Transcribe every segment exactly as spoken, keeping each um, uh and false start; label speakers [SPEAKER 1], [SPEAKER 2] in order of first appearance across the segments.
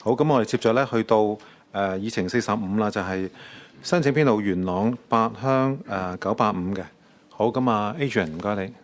[SPEAKER 1] 好，咁我哋接着咧去到誒議程四十五啦，就係、是、申請編號元朗八鄉誒九八五嘅。好，咁啊 Adrian 唔該你。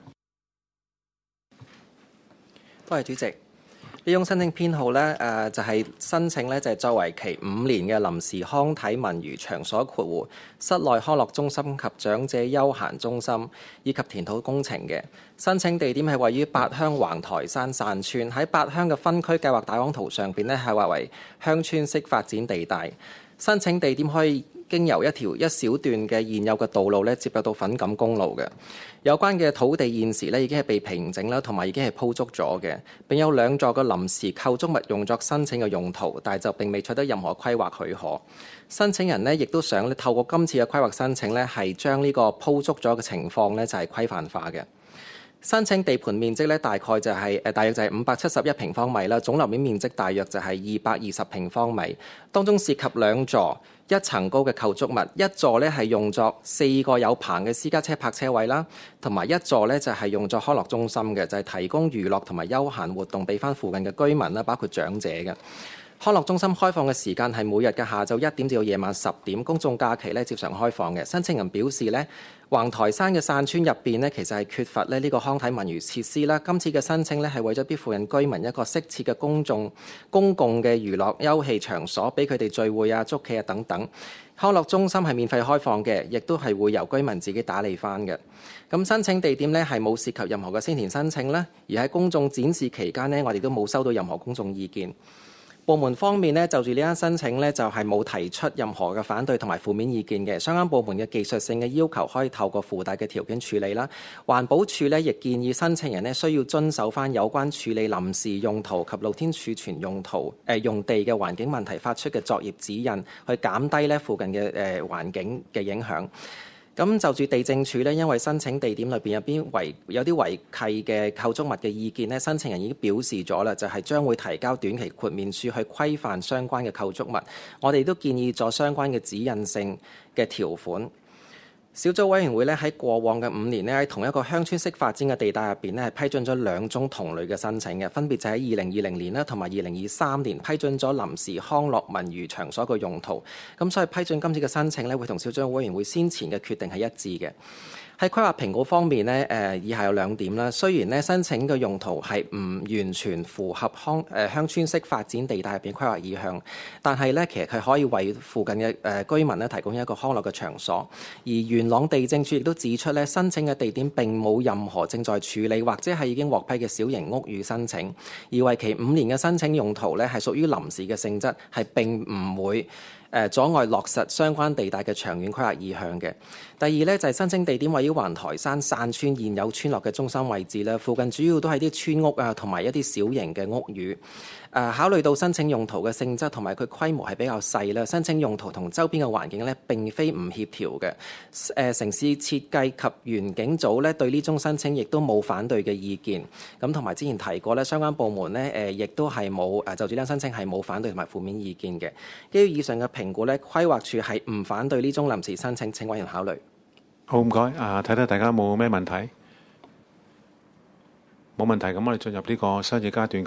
[SPEAKER 2] 多謝主席。呢種申請編號呢，誒、呃、就係、是、申請呢，就係、是、作為期五年嘅臨時康體文娛場所括弧室內康樂中心及長者休閒中心以及填土工程嘅。申請地點係位於八鄉橫台山散村，喺八鄉嘅分區計劃大綱圖上邊呢，係劃為鄉村式發展地帶。申請地點可以經由一條一小段嘅現有嘅道路咧，接入到粉錦公路嘅。有關嘅土地現時咧已經係被平整啦，同埋已經係鋪築咗嘅。並有兩座嘅臨時構築物用作申請嘅用途，但係就並未取得任何規劃許可。申請人呢亦都想透過今次嘅規劃申請咧，係將呢個鋪築咗嘅情況咧就係規範化嘅。申請地盤面積咧大概就係、是、誒大約就係五百七十一平方米啦，總樓面面積大約就係二百二十平方米，當中涉及兩座一層高嘅構築物，一座咧係用作四個有棚嘅私家車泊車位啦，同埋一座咧就係用作康樂中心嘅，就係、是、提供娛樂同埋休閒活動俾翻附近嘅居民啦，包括長者嘅。康樂中心開放嘅時間係每日嘅下晝一點至到夜晚十點，公眾假期咧照常開放嘅。申請人表示咧，橫台山嘅散村入邊咧，其實係缺乏咧呢個康體文娛設施啦。今次嘅申請咧係為咗俾附近居民一個適切嘅公眾公共嘅娛樂休憩場所，俾佢哋聚會啊、捉棋啊等等。康樂中心係免費開放嘅，亦都係會由居民自己打理翻嘅。咁申請地點咧係冇涉及任何嘅先填申請啦，而喺公眾展示期間呢，我哋都冇收到任何公眾意見。部門方面咧，就住呢間申請咧，就係冇提出任何嘅反對同埋負面意見嘅。相關部門嘅技術性嘅要求可以透過附帶嘅條件處理啦。環保署咧亦建議申請人咧需要遵守翻有關處理臨時用途及露天儲存用途誒、呃、用地嘅環境問題發出嘅作業指引，去減低咧附近嘅誒、呃、環境嘅影響。咁就住地政署咧，因為申請地點裏邊有邊違有啲違契嘅構築物嘅意見咧，申請人已經表示咗啦，就係、是、將會提交短期豁免書去規範相關嘅構築物。我哋都建議咗相關嘅指引性嘅條款。小組委員會咧喺過往嘅五年咧喺同一個鄉村式發展嘅地帶入邊咧係批准咗兩宗同類嘅申請嘅，分別就喺二零二零年啦同埋二零二三年批准咗臨時康樂文娛場所嘅用途。咁所以批准今次嘅申請咧會同小組委員會先前嘅決定係一致嘅。喺規劃評估方面咧，誒以下有兩點啦。雖然咧申請嘅用途係唔完全符合康誒鄉村式發展地帶入邊規劃意向，但係咧其實佢可以為附近嘅誒居民咧提供一個康樂嘅場所。而元朗地政處亦都指出咧，申請嘅地點並冇任何正在處理或者係已經獲批嘅小型屋宇申請，而為期五年嘅申請用途咧係屬於臨時嘅性質，係並唔會誒阻礙落實相關地帶嘅長遠規劃意向嘅。第二咧就係、是、申請地點位於橫台山散村現有村落嘅中心位置咧，附近主要都係啲村屋啊，同埋一啲小型嘅屋宇。誒、呃、考慮到申請用途嘅性質同埋佢規模係比較細啦，申請用途同周邊嘅環境咧並非唔協調嘅。誒、呃、城市設計及園境組咧對呢宗申請亦都冇反對嘅意見。咁同埋之前提過咧，相關部門咧誒亦都係冇誒就住呢單申請係冇反對同埋負面意見嘅。基於以上嘅評估咧，規劃署係唔反對呢宗臨時申請，請委員考慮。
[SPEAKER 1] 好，唔該。啊，睇睇大家冇咩問題，冇問題，咁我哋進入呢個商議階段。